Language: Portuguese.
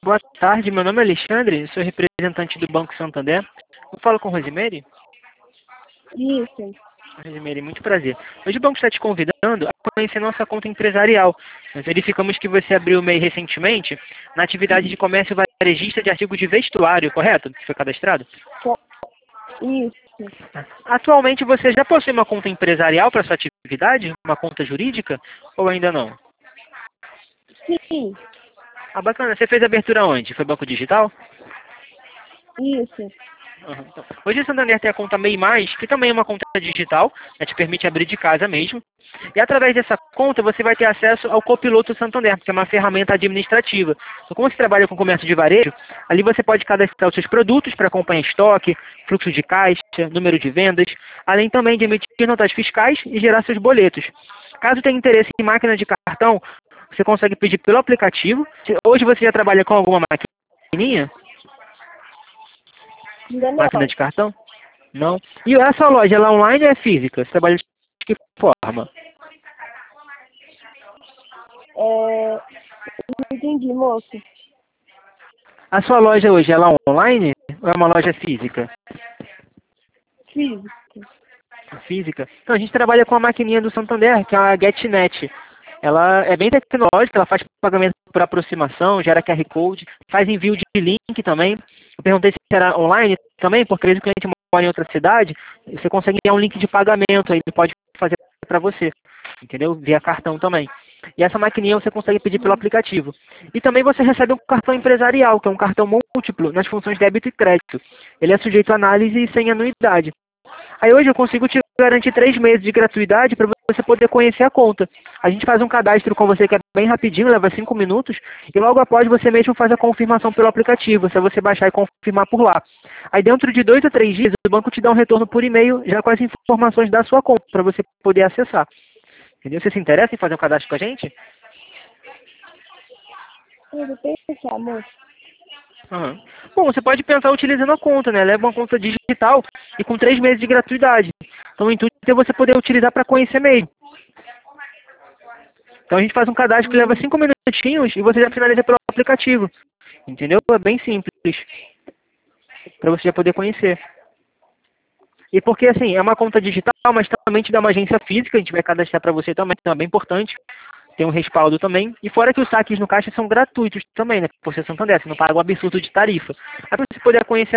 Boa tarde, meu nome é Alexandre, sou representante do Banco Santander. Eu falo com Rosemary? Isso. Rosemary, muito prazer. Hoje o banco está te convidando a conhecer nossa conta empresarial. Nós verificamos que você abriu o MEI recentemente na atividade de comércio varejista de artigos de vestuário, correto? Que foi cadastrado? Isso. Atualmente você já possui uma conta empresarial para sua atividade? Uma conta jurídica? Ou ainda não? Sim. Ah, bacana. Você fez a abertura onde? Foi banco digital? Isso. Então, hoje a Santander tem a conta MEI+, que também é uma conta digital, né, te permite abrir de casa mesmo. E através dessa conta você vai ter acesso ao Copiloto Santander, que é uma ferramenta administrativa. Então, como você trabalha com comércio de varejo, ali você pode cadastrar os seus produtos para acompanhar estoque, fluxo de caixa, número de vendas, além também de emitir notas fiscais e gerar seus boletos. Caso tenha interesse em máquina de cartão, você consegue pedir pelo aplicativo. Hoje você já trabalha com alguma maquininha? Ainda não. Máquina de cartão? Não. E essa loja, ela é online ou é física? Você trabalha de que forma? Não entendi, moço. A sua loja hoje, ela é online ou é uma loja física? Físico. Física. Então, a gente trabalha com a maquininha do Santander, que é a GetNet. Ela é bem tecnológica, ela faz pagamento por aproximação, gera QR Code, faz envio de link também. Eu perguntei se era online também, porque às vezes o cliente mora em outra cidade, você consegue enviar um link de pagamento, aí ele pode fazer para você, entendeu? Via cartão também. E essa maquininha você consegue pedir pelo aplicativo. E também você recebe um cartão empresarial, que é um cartão múltiplo nas funções débito e crédito. Ele é sujeito a análise e sem anuidade. Aí hoje eu consigo te garantir 3 meses de gratuidade para você poder conhecer a conta. A gente faz um cadastro com você que é bem rapidinho, leva 5 minutos, e logo após você mesmo faz a confirmação pelo aplicativo, se você baixar e confirmar por lá. Aí dentro de 2 a 3 dias, o banco te dá um retorno por e-mail, já com as informações da sua conta, para você poder acessar. Entendeu? Você se interessa em fazer um cadastro com a gente? Eu vou pensar, moço. Uhum. Bom, você pode pensar utilizando a conta, né? Leva uma conta digital e com 3 meses de gratuidade. Então o intuito é você poder utilizar para conhecer mesmo. Então a gente faz um cadastro que leva 5 minutinhos e você já finaliza pelo aplicativo. Entendeu? É bem simples. Para você já poder conhecer. E porque assim, é uma conta digital, mas também te dá uma agência física, a gente vai cadastrar para você também, então é bem importante. Tem um respaldo também. E fora que os saques no caixa são gratuitos também, né? Por ser Santander, você não paga um absurdo de tarifa. Aí pra você poder conhecer